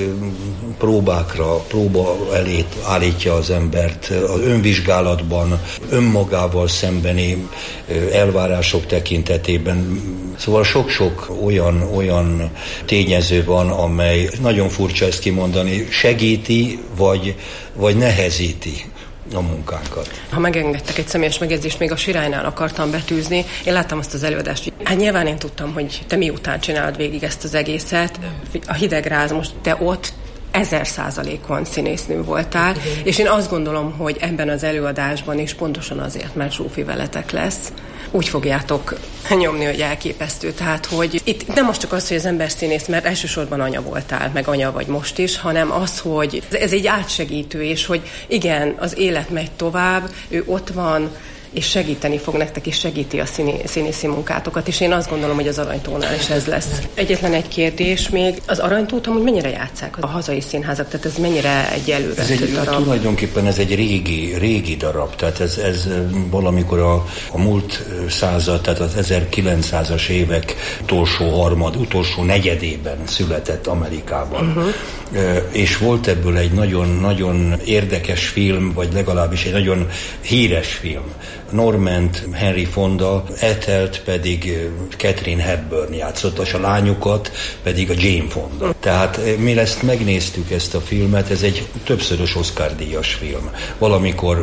próba elé állítja az embert az önvizsgálatban, önmagával szembeni elvárások tekintetében. Szóval sok-sok olyan tényező van, amely nagyon furcsa ezt kimondani, segíti vagy nehezíti a munkánkat. Ha megengedtek egy személyes megjegyzést, még a Sirálynál akartam betűzni. Én láttam azt az előadást. Hát nyilván én tudtam, hogy te miután csinálod végig ezt az egészet. A hidegráz, most te ott 1000%-on színésznő voltál, és én azt gondolom, hogy ebben az előadásban is pontosan azért, mert Zsófi veletek lesz, úgy fogjátok nyomni, hogy elképesztő. Tehát, hogy itt nem most csak az, hogy az ember színész, mert elsősorban anya voltál, meg anya vagy most is, hanem az, hogy ez egy átsegítő, és hogy igen, az élet megy tovább, ő ott van, és segíteni fog nektek, és segíti a színészi munkátokat, és én azt gondolom, hogy az Aranytónál is ez lesz. Egyetlen egy kérdés még, az Aranytót amúgy mennyire játsszák a hazai színházak, tehát ez mennyire egy előrettő darab? Tulajdonképpen ez egy régi darab, tehát ez valamikor a múlt század, tehát az 1900-as évek utolsó negyedében született Amerikában. És volt ebből egy nagyon érdekes film, vagy legalábbis egy nagyon híres film. Normant Henry Fonda, Ethelt pedig Catherine Hepburn játszott, és a lányukat pedig a Jane Fonda. Tehát mi ezt megnéztük, ezt a filmet, ez egy többszörös Oscar-díjas film. Valamikor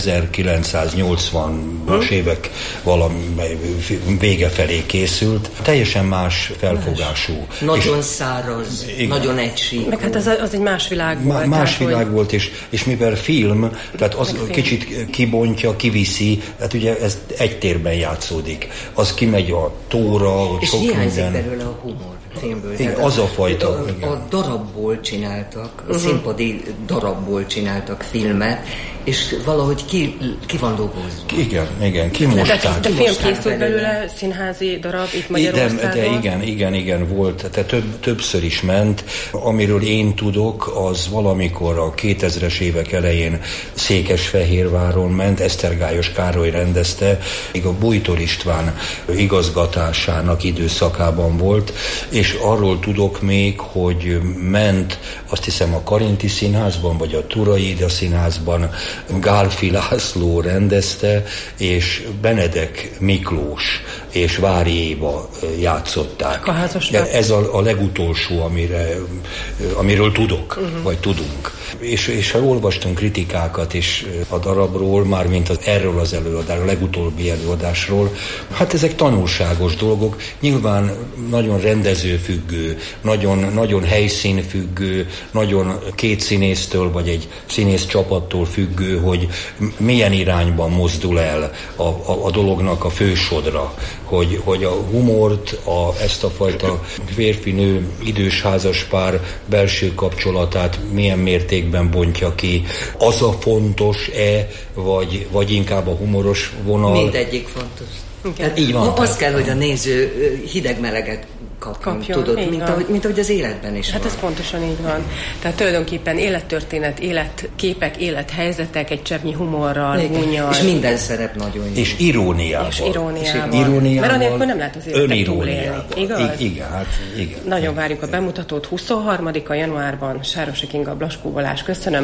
1980-as évek vége felé készült. Teljesen más felfogású. Nagyon száraz, nagyon egység. Meg hát az egy más világ volt. Más világ volt, és mivel film, tehát az kicsit kibontja, kiviszi hát ugye ez egy térben játszódik. Az kimegy a tóra, hogy és sok hiányzik minden. belőle a humor filmből. Igen, az a fajta. A darabból csináltak, a színpadi darabból csináltak filmet, és valahogy ki van dolgozva. Igen, kimosták. De film készült belőle, színházi darab itt Magyarországon? De igen, volt. Tehát többször is ment. Amiről én tudok, az valamikor a 2000-es évek elején Székesfehérváron ment, Esztergályos Károly rendezte, még a Bújtor István igazgatásának időszakában volt, és arról tudok még, hogy ment, azt hiszem a Karinti Színházban, vagy a Turai Ida Színházban, Gálfi László rendezte, és Benedek Miklós és Vári Éva játszották. Ez a legutolsó, amiről tudok, vagy tudunk. És ha olvastunk kritikákat is a darabról, mármint erről az előadásról, a legutóbbi előadásról, hát ezek tanulságos dolgok, nyilván nagyon rendezőfüggő, nagyon helyszínfüggő, nagyon két színésztől, vagy egy színész csapattól függő, hogy milyen irányban mozdul el a dolognak a fősodra, hogy a humort, ezt a fajta férfi-nő idős házaspár belső kapcsolatát milyen mértékben bontja ki. Az a fontos-e, vagy inkább a humoros vonal? Mindegyik fontos. Hát így van. Az kell, hogy a néző hideg-meleget kapjon, tudod, mint ahogy az életben is hát van. Ez pontosan így van. Tehát tulajdonképpen élettörténet, életképek, élethelyzetek, egy cseppnyi humorral, gúnnyal. És minden szerep nagyon jó. És iróniával. Mert anélkül nem lehet az életet túlélni. Igaz? Igen. Nagyon várjuk a bemutatót 23-a januárban. Sárosi Kinga, Blaskó Balázs. Köszönöm.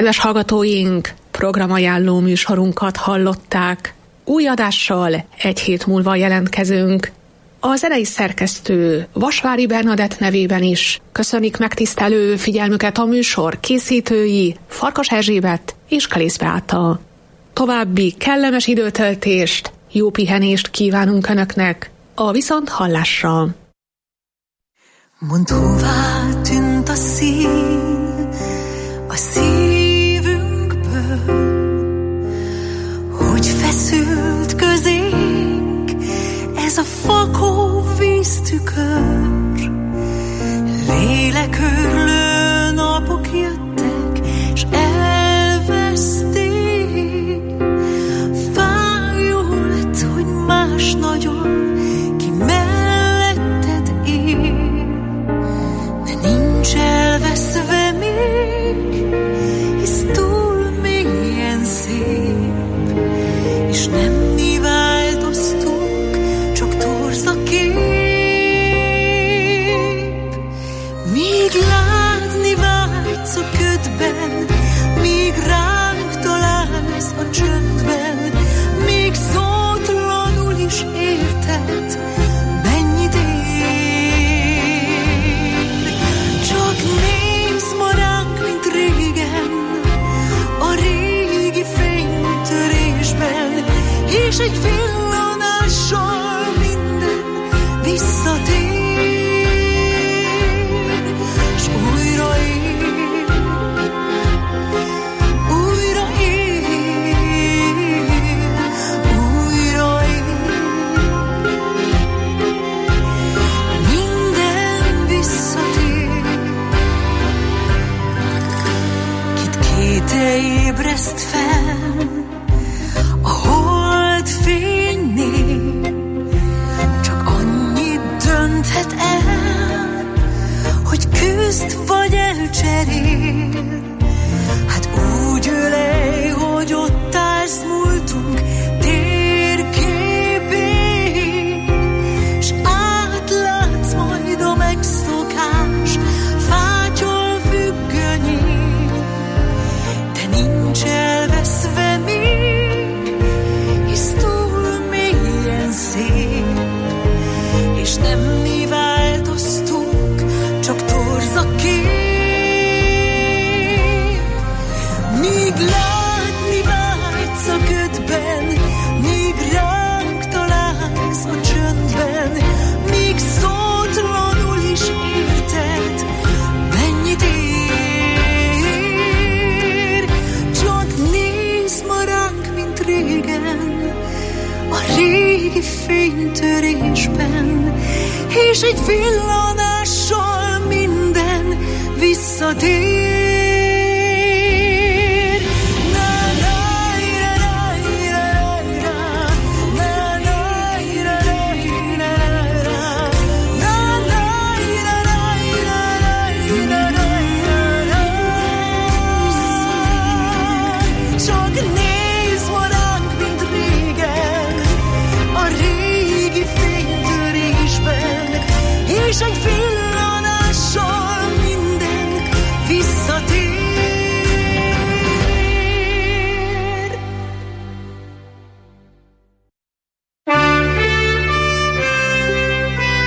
Kedves hallgatóink, programajánló műsorunkat hallották. Új adással egy hét múlva jelentkezünk. A zenei szerkesztő Vasvári Bernadett nevében is köszönik megtisztelő figyelmüket a műsor készítői Farkas Erzsébet és Kalész Beáta. További kellemes időtöltést, jó pihenést kívánunk Önöknek, a viszonthallásra. Mondd, hová tűnt a szín a szívünkből, hogy feszült közénk ez a fakó víztükör. Lélekörlő napok jöttek, s elveszték. Fájó lett, hogy más nagyon ki melletted él, de nincs elveszve még, hisz túl mélyen szép, és nem mi változtunk, csak torz a kép. Míg látni vágysz a ködben, míg ránk találsz a csöndben, míg szótlanul is érted, mennyit ér. Csak nézz ma ránk, mint régen, a régi fénytörésben, és egy villanással minden visszatér. S újra él, újra él, újra él. Minden visszatér. Kit kételj ébreszt fel a holdfénynél, csak annyit dönthet el, hogy küzd vagy elcserél. Hát úgy ölej, hogy ott állsz múltunk térképén, s átlátsz majd a megszokás fátyol függönyén, de nincs elveszve még, hisz túl mélyen szép, és nem mi változtunk, csak torz a kép. Míg látni vágysz a ködben, míg ránk találsz a csöndben, míg szótlanul is érted, mennyit ér. Csak nézz ma ránk, mint régen, a régi fénytörésben, és egy villanással minden visszatér. Csak nézz ma ránk, mint régen, a régi fénytörésben, és egy